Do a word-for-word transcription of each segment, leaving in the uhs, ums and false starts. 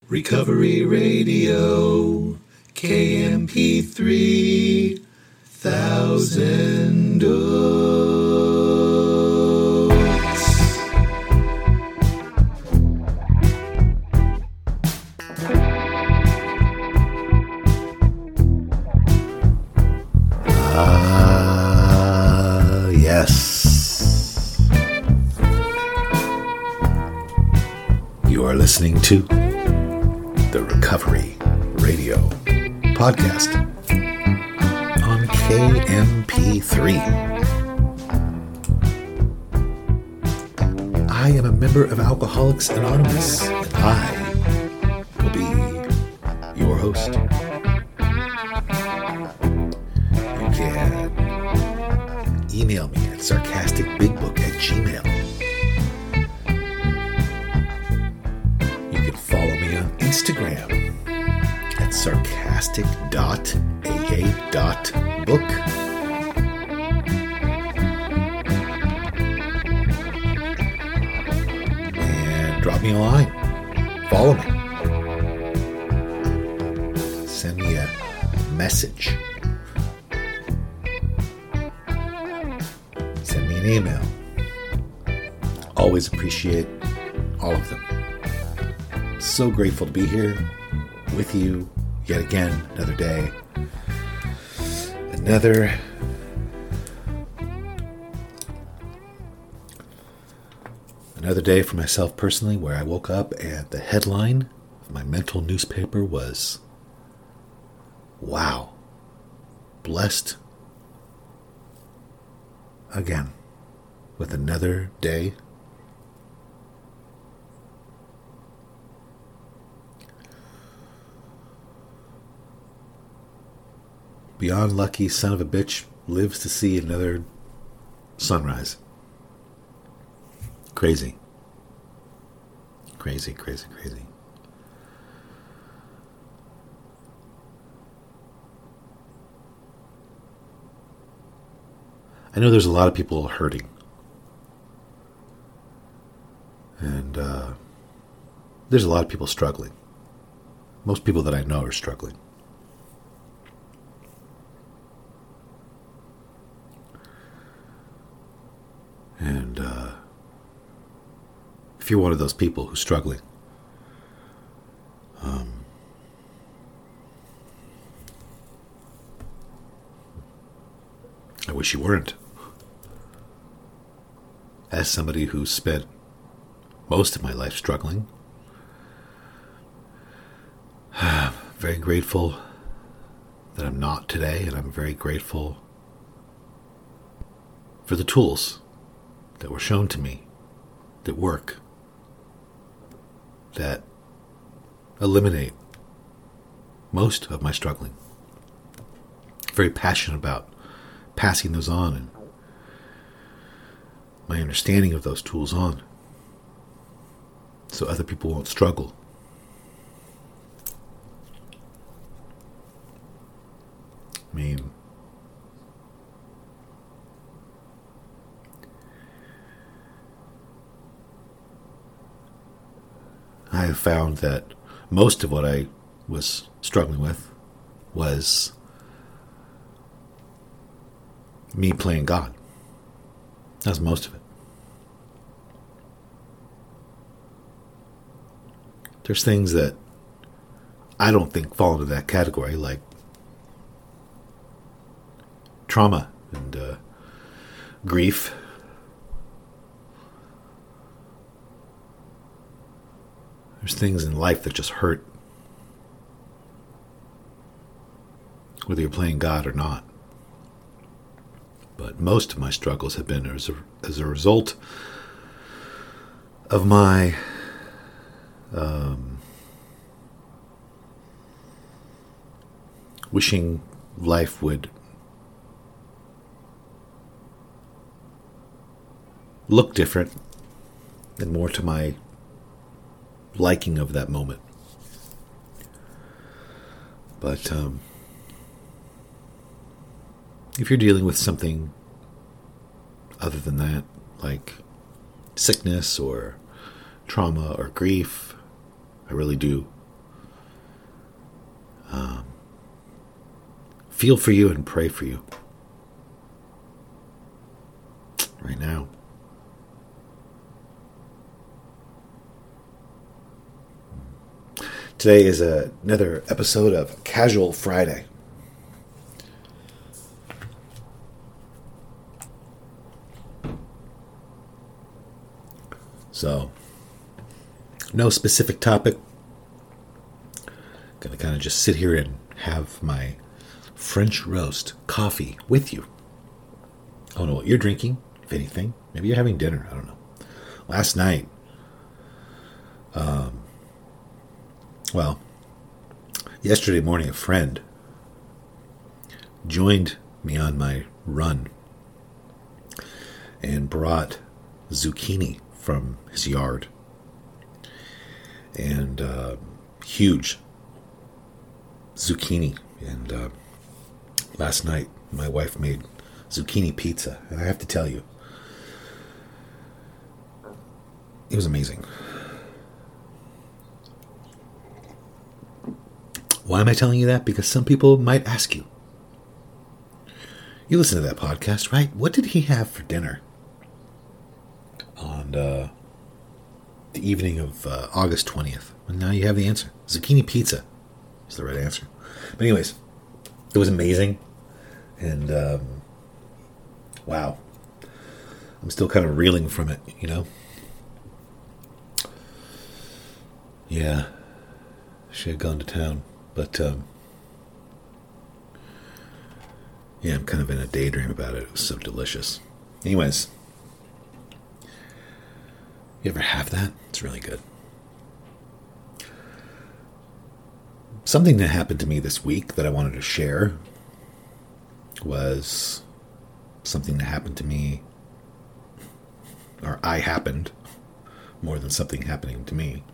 Recovery Radio, K M P three thousand oats. Ah, yes. You are listening to the Recovery Radio podcast on K M P three. I am a member of Alcoholics Anonymous, and I will be your host. You can email me at sarcasticbigbook at gmail. You can follow me on Instagram at sarcastic dot a a dot book. And drop me a line. Follow me. Send me a message. Send me an email. Always appreciate all of them. So grateful to be here with you yet again, another day. Another another day for myself personally where I woke up and the headline of my mental newspaper was, wow, blessed again with another day. Beyond lucky son of a bitch lives to see another sunrise. Crazy. Crazy, crazy, crazy. I know there's a lot of people hurting. And uh, there's a lot of people struggling. Most people that I know are struggling. And uh, if you're one of those people who's struggling, um, I wish you weren't. As somebody who's spent most of my life struggling, I'm very grateful that I'm not today, and I'm very grateful for the tools that were shown to me that work, that eliminate most of my struggling. Very passionate about passing those on and my understanding of those tools on so other people won't struggle. I mean, I have found that most of what I was struggling with was me playing God. That was most of it. There's things that I don't think fall into that category, like trauma and uh, grief. There's things in life that just hurt, whether you're playing God or not. But most of my struggles have been as a, as a result of my um, wishing life would look different and more to my liking of that moment. But um, if you're dealing with something other than that, like sickness or trauma or grief, I really do feel for you and pray for you right now. Today is a, another episode of Casual Friday. So, no specific topic. Gonna kind of just sit here and have my French roast coffee with you. I don't know what you're drinking, if anything. Maybe you're having dinner. I don't know. Last night, um, well, yesterday morning, a friend joined me on my run and brought zucchini from his yard. And uh, huge zucchini. And uh, last night, my wife made zucchini pizza. And I have to tell you, it was amazing. Why am I telling you that? Because some people might ask you. You listen to that podcast, right? What did he have for dinner on uh, the evening of uh, August twentieth? And now you have the answer. Zucchini pizza is the right answer. But anyways, it was amazing. And, um, wow. I'm still kind of reeling from it, you know? Yeah. Should have gone to town. But, um, yeah, I'm kind of in a daydream about it. It was so delicious. Anyways, you ever have that? It's really good. Something that happened to me this week that I wanted to share was something that happened to me, or I happened, more than something happening to me.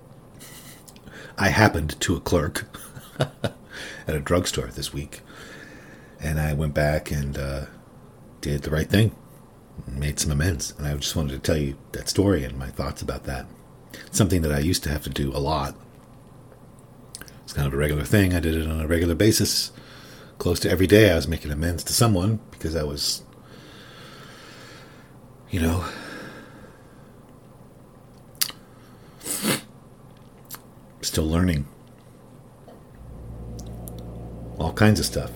I happened to a clerk at a drugstore this week, and I went back and uh, did the right thing, made some amends, and I just wanted to tell you that story and my thoughts about that. It's something that I used to have to do a lot. It's kind of a regular thing. I did it on a regular basis. Close to every day I was making amends to someone because I was, you know, still learning all kinds of stuff.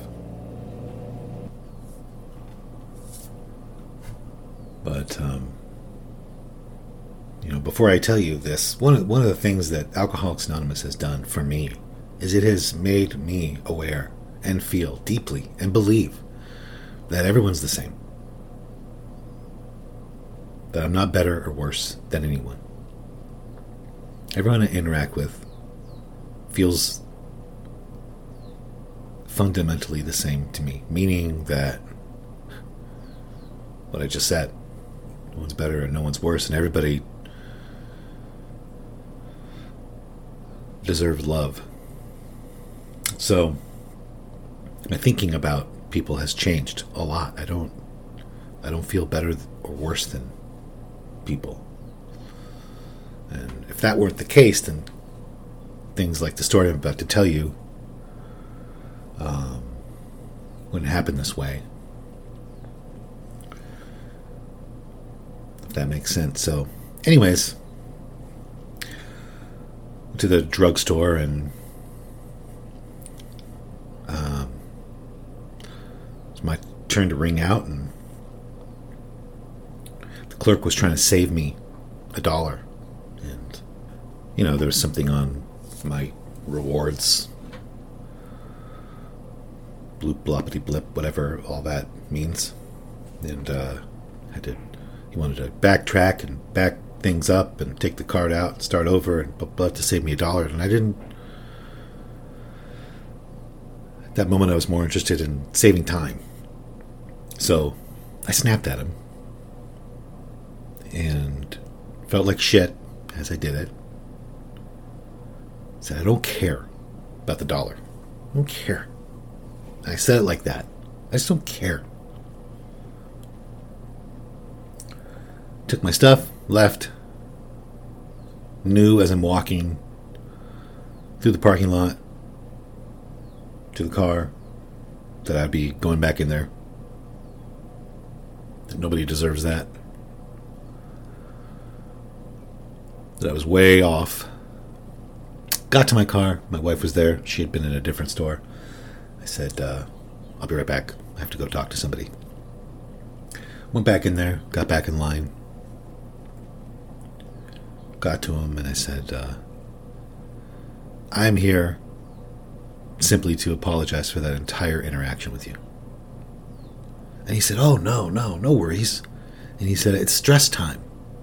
But, um, you know, before I tell you this, one of, one of the things that Alcoholics Anonymous has done for me is it has made me aware and feel deeply and believe that everyone's the same. That I'm not better or worse than anyone. Everyone I interact with feels fundamentally the same to me, meaning that what I just said, no one's better and no one's worse, and everybody deserves love. So my thinking about people has changed a lot. I don't I don't feel better or worse than people. And if that weren't the case, then things like the story I'm about to tell you um, wouldn't happen this way. If that makes sense. So, anyways, went to the drugstore and um, it's my turn to ring out, and the clerk was trying to save me a dollar. And, you know, there was something on my rewards, bloop, bloppity, blip, whatever all that means. And uh, I did. He wanted to backtrack and back things up and take the card out and start over and blah, blah, to save me a dollar. And I didn't. At that moment, I was more interested in saving time. So I snapped at him and felt like shit as I did it. I said, I don't care about the dollar. I don't care. I said it like that. I just don't care. Took my stuff, left. Knew as I'm walking through the parking lot to the car that I'd be going back in there. That nobody deserves that. That I was way off. Got to my car. My wife was there. She had been in a different store. I said, uh, I'll be right back. I have to go talk to somebody. Went back in there. Got back in line. Got to him and I said, uh, I'm here simply to apologize for that entire interaction with you. And he said, oh, no, no, no worries. And he said, it's stress time.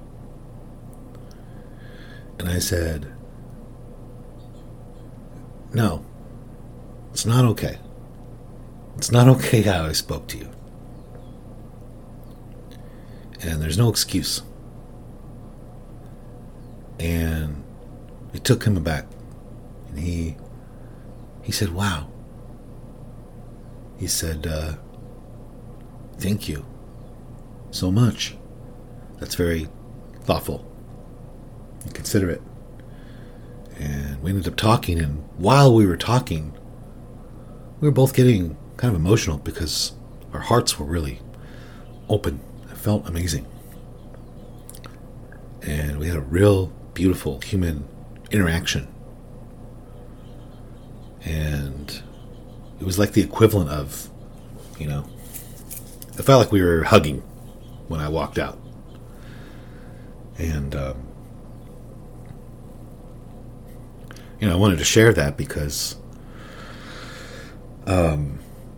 And I said, no, it's not okay. It's not okay how I spoke to you. And there's no excuse. And it took him aback. And he he said, wow. He said, uh, thank you so much. That's very thoughtful and considerate. And we ended up talking, and while we were talking, we were both getting kind of emotional because our hearts were really open. It felt amazing. And we had a real beautiful human interaction. And it was like the equivalent of, you know, it felt like we were hugging when I walked out. And, um, you know, I wanted to share that because um,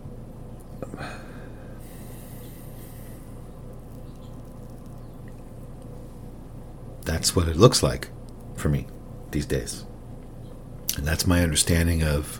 that's what it looks like for me these days. And that's my understanding of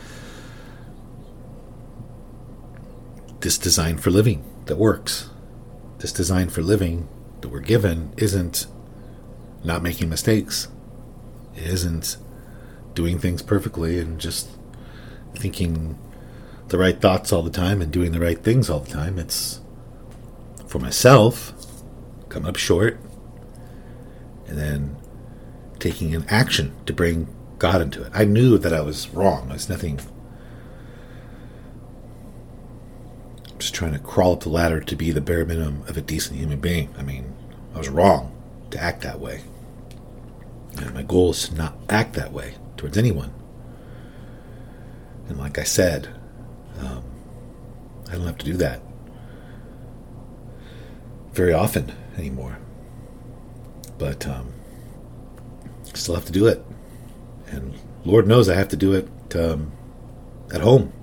this design for living that works. This design for living that we're given isn't not making mistakes. It isn't doing things perfectly and just thinking the right thoughts all the time and doing the right things all the time. It's for myself, coming up short, and then taking an action to bring God into it. I knew that I was wrong. There's nothing. I'm just trying to crawl up the ladder to be the bare minimum of a decent human being. I mean, I was wrong to act that way. And my goal is to not act that way towards anyone. And like I said, um, I don't have to do that very often anymore. But um, I still have to do it. And Lord knows I have to do it um, at home.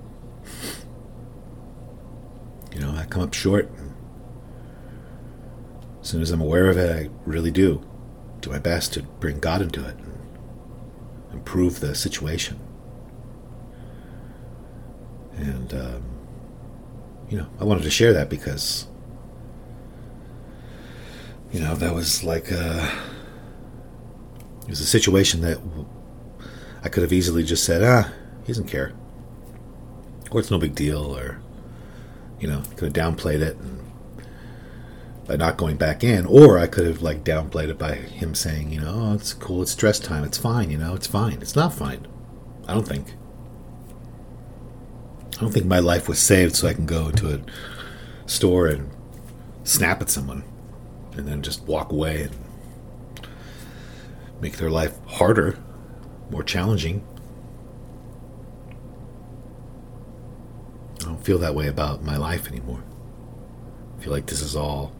You know, I come up short. And as soon as I'm aware of it, I really do do my best to bring God into it and improve the situation. And, um, you know, I wanted to share that because, you know, that was like a, it was a situation that I could have easily just said, ah, he doesn't care. Or it's no big deal, or, you know, could have downplayed it and by not going back in, or I could have like downplayed it by him saying, you know, oh, it's cool, it's stress time, it's fine, you know, it's fine. It's not fine. I don't think. I don't think my life was saved so I can go to a store and snap at someone and then just walk away and make their life harder, more challenging. I don't feel that way about my life anymore. I feel like this is all,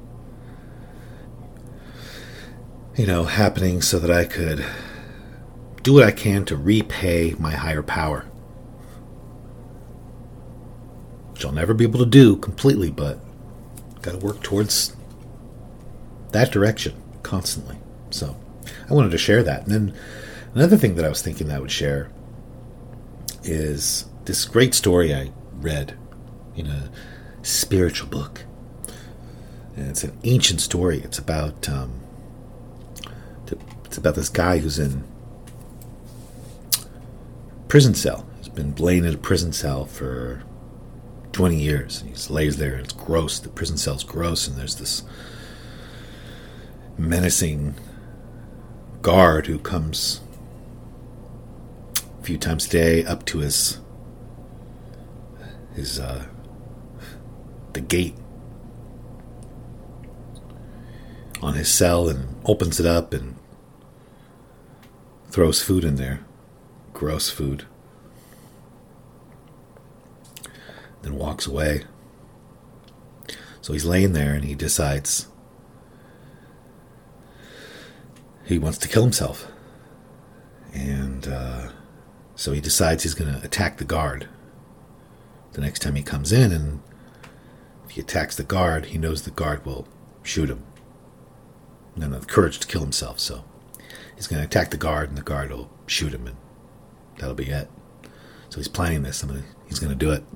you know, happening so that I could do what I can to repay my higher power. Which I'll never be able to do completely, but got to work towards that direction constantly. So I wanted to share that. And then another thing that I was thinking that I would share is this great story I read in a spiritual book. And it's an ancient story. It's about um, it's about this guy who's in prison cell. He's been laying in a prison cell for twenty years. He just lays there and it's gross. The prison cell's gross, and there's this menacing guard who comes a few times a day up to his his uh, the gate on his cell and opens it up and throws food in there. Gross food. Then walks away. So he's laying there and he decides he wants to kill himself. And uh, so he decides he's going to attack the guard the next time he comes in. And if he attacks the guard, he knows the guard will shoot him. And then the courage to kill himself. So he's going to attack the guard and the guard will shoot him. And that'll be it. So he's planning this. I'm gonna, he's going to do it.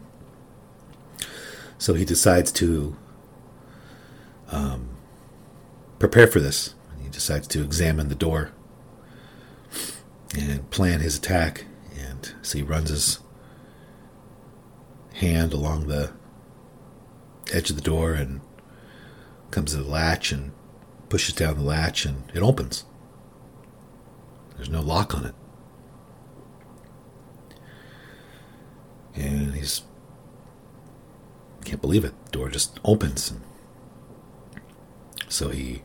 So he decides to um, prepare for this. He decides to examine the door and plan his attack. And so he runs his hand along the edge of the door and comes to the latch and pushes down the latch and it opens. There's no lock on it. And he's can't believe it. The door just opens. And so he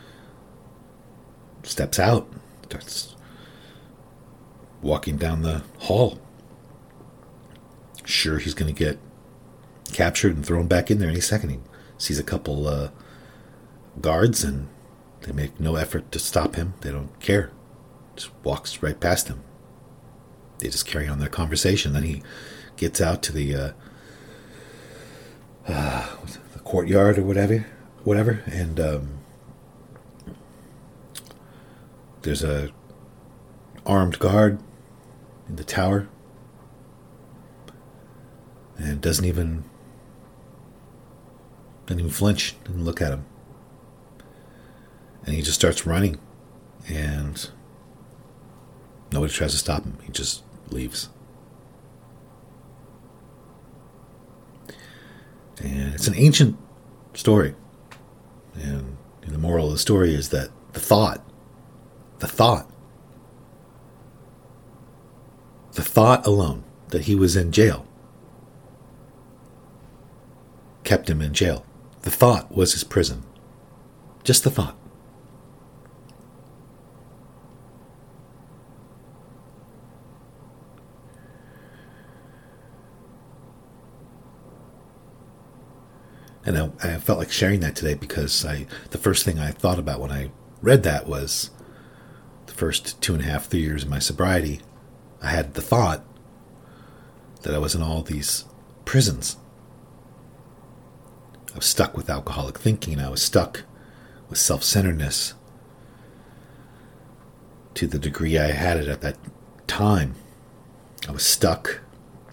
steps out, starts walking down the hall. Sure, he's going to get captured and thrown back in there any second. He sees a couple uh, guards and they make no effort to stop him. They don't care. Just walks right past him. They just carry on their conversation. Then he gets out to the uh, uh, the courtyard or whatever, whatever, and um, there's a armed guard in the tower, and doesn't even doesn't even flinch, doesn't look at him, and he just starts running, and nobody tries to stop him. He just leaves. And it's an ancient story. And the moral of the story is that the thought, the thought, the thought alone that he was in jail kept him in jail. The thought was his prison. Just the thought. And I, I felt like sharing that today because I the first thing I thought about when I read that was the first two and a half, three years of my sobriety, I had the thought that I was in all these prisons. I was stuck with alcoholic thinking. I was stuck with self-centeredness to the degree I had it at that time. I was stuck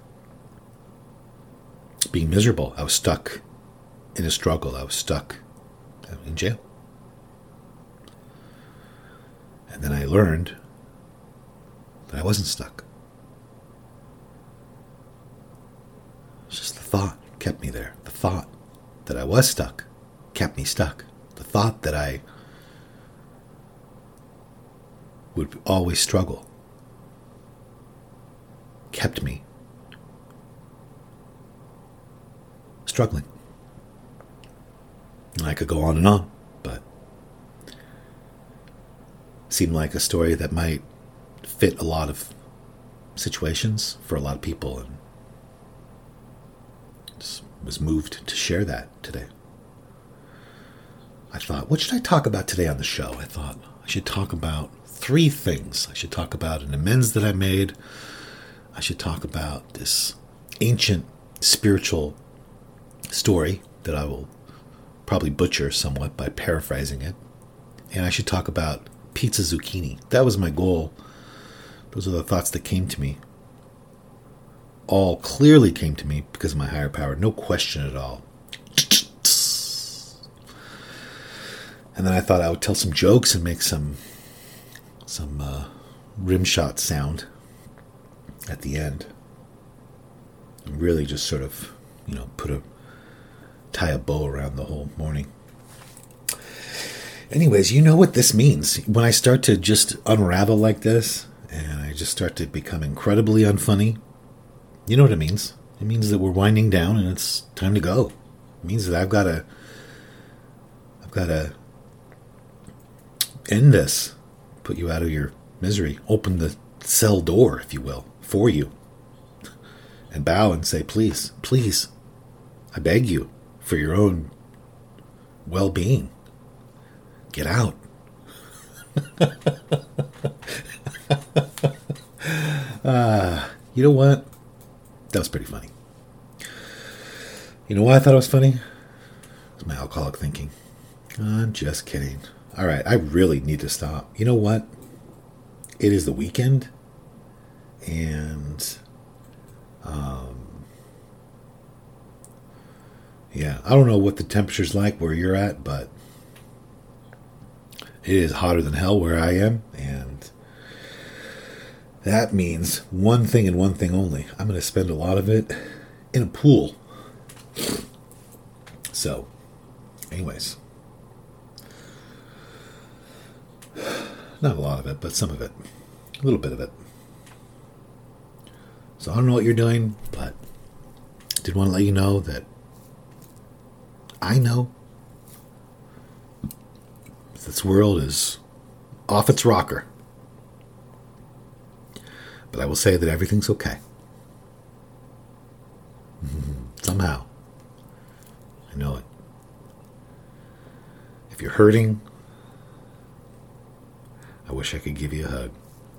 being miserable. I was stuck in a struggle. I was stuck in jail. And then I learned that I wasn't stuck. It's just the thought kept me there. The thought that I was stuck kept me stuck. The thought that I would always struggle kept me struggling. I could go on and on, but it seemed like a story that might fit a lot of situations for a lot of people, and just was moved to share that today. I thought, what should I talk about today on the show? I thought I should talk about three things. I should talk about an amends that I made. I should talk about this ancient spiritual story that I will probably butcher somewhat by paraphrasing it. And I should talk about pizza zucchini. That was my goal. Those are the thoughts that came to me. All clearly came to me because of my higher power. No question at all. And then I thought I would tell some jokes and make some some uh, rim shot sound at the end. And really just sort of, you know, put a tie a bow around the whole morning. Anyways, you know what this means. When I start to just unravel like this, and I just start to become incredibly unfunny, you know what it means. It means that we're winding down and it's time to go. It means that I've got to, I've got to end this, put you out of your misery, open the cell door, if you will, for you, and bow and say, please, please, I beg you, for your own well-being, get out. uh, you know what? That was pretty funny. You know why I thought it was funny? It was my alcoholic thinking. I'm just kidding. All right, I really need to stop. You know what? It is the weekend, and um, yeah, I don't know what the temperature's like where you're at, but it is hotter than hell where I am, and that means one thing and one thing only. I'm going to spend a lot of it in a pool. So, anyways. Not a lot of it, but some of it. A little bit of it. So I don't know what you're doing, but I did want to let you know that I know this world is off its rocker. But I will say that everything's okay. Somehow. I know it. If you're hurting, I wish I could give you a hug.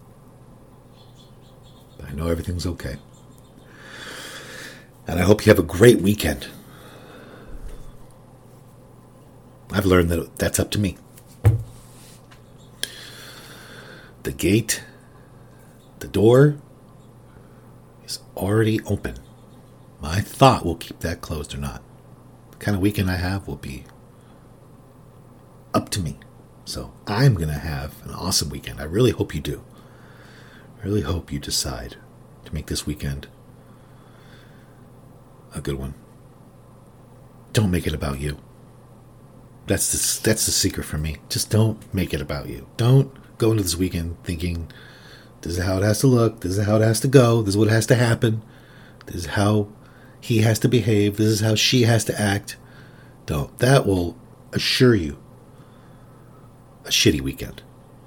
But I know everything's okay. And I hope you have a great weekend. I've learned that that's up to me. The gate, the door is already open. My thought will keep that closed or not. The kind of weekend I have will be up to me. So I'm going to have an awesome weekend. I really hope you do. I really hope you decide to make this weekend a good one. Don't make it about you. That's the, that's the secret for me. Just don't make it about you. Don't go into this weekend thinking, this is how it has to look. This is how it has to go. This is what has to happen. This is how he has to behave. This is how she has to act. Don't. That will assure you a shitty weekend.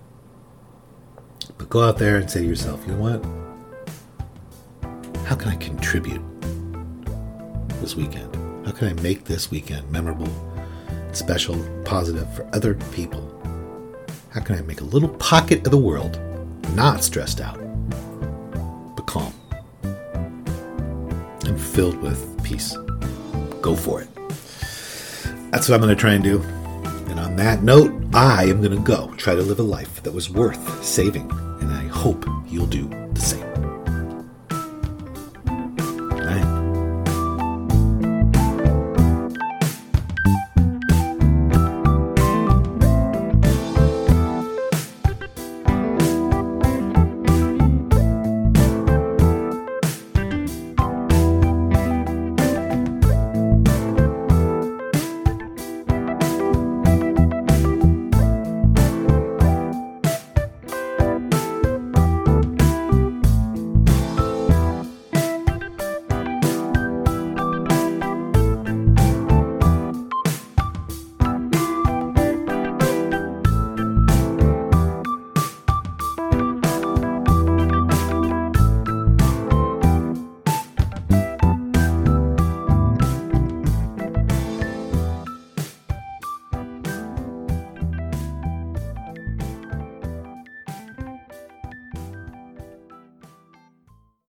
But go out there and say to yourself, you know what? How can I contribute this weekend? How can I make this weekend memorable, special, positive for other people? How can I make a little pocket of the world not stressed out, but calm and filled with peace? Go for it. That's what I'm going to try and do. And on that note, I am going to go try to live a life that was worth saving, and I hope you'll do the same.